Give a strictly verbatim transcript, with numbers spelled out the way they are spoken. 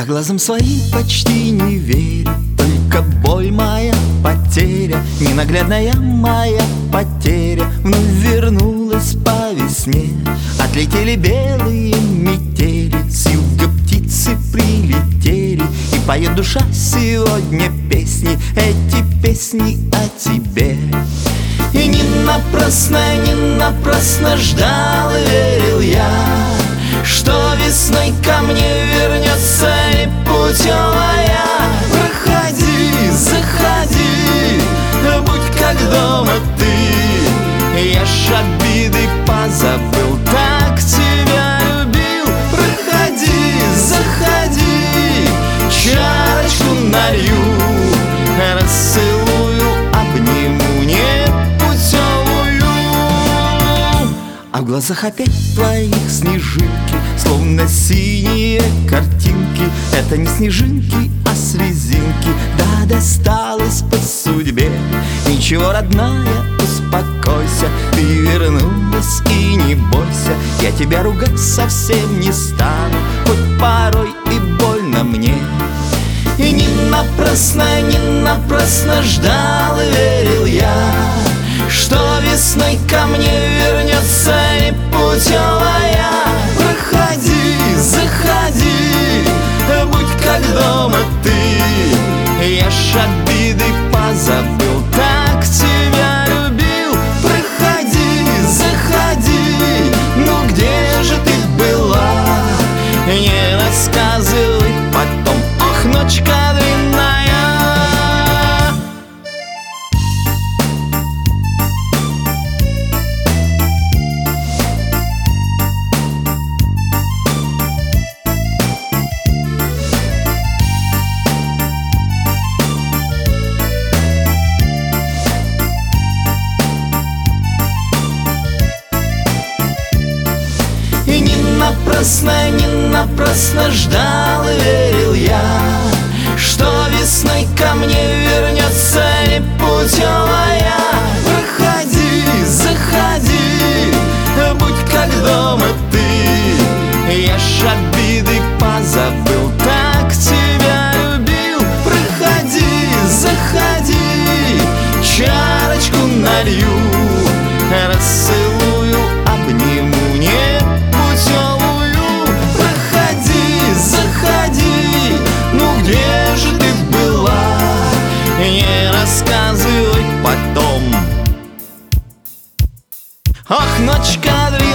глазам своим почти не верю, только боль моя потеря, ненаглядная моя потеря вновь вернулась по весне. Отлетели белые метели, с юга птицы прилетели, и поет душа сегодня песни, эти песни о тебе. И не напрасно, не напрасно ждал и верил я, что весной ко мне вернется непутевая. Проходи, заходи, будь как дома ты, я ж обиды позабыл, так тебя любил. Проходи, заходи, чарочку налью, расцелую, обниму непутевую. А в глазах опять твоих снежинки, словно синие картинки. Это не снежинки, а слезинки, да досталось по судьбе. Ничего, родная, успокойся, ты вернулась и не бойся. Я тебя ругать совсем не стану, хоть порой и больно мне. И не напрасно, не напрасно ждал и верил я, что весной ко мне вернется непутевая. Проходи, заходи, будь как дома ты, я ж обиды позабыл, так тебя любил. Проходи, заходи, ну где же ты была? Не рассказывай потом, ох, ночка длинная. И не напрасно, не напрасно ждал и верил я, что весной ко мне вернется непутевая. Проходи, заходи, будь как дома ты, я ж обиды позабыл, так тебя любил. Проходи, заходи, чарочку налью, расцелую, обниму непутевую. Проходи, заходи, ну где же ты была? Не рассказывай потом, ах, ночка длинная.